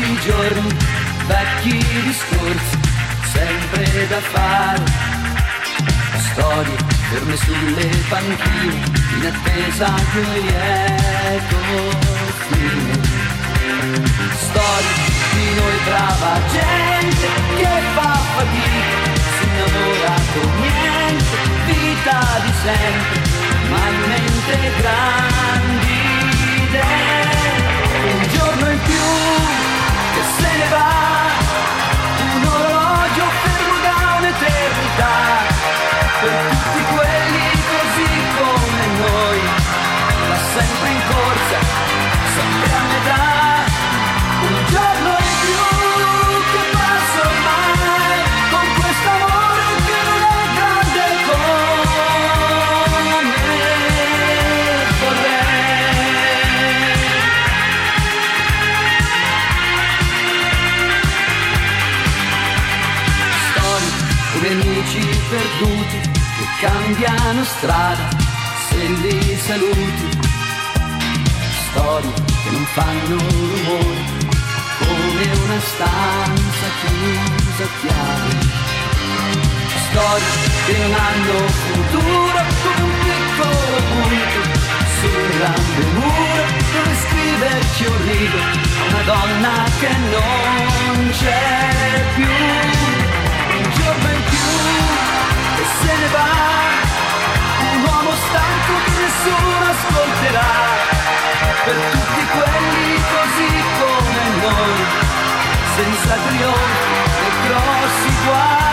vecchi giorni, vecchi discorsi, sempre da fare. Storie ferme sulle panchine, in attesa di un lieto fine. Storie di noi brava gente che fa fatica, si innamora con niente, vita di sempre, ma in mente grandi idee. Un giorno in più che se ne va, un orologio fermo da un'eternità. Per tutti quelli così come noi, va sempre in corsa, sempre a metà. Un giorno in più che passa ormai, con quest'amore che non è grande come vorrei. Storie come amici perduti che cambiano strada se li saluti. Storie che non fanno rumore, come una stanza chiusa a chiave. Storie che non hanno futuro, come un piccolo punto su un grande muro dove scriverci un rigo a una donna che non c'è più. Un giorno in più che se ne va, un uomo stanco che nessuno ascolterà. Per tutti quelli così come noi, senza trionfi e grossi guai.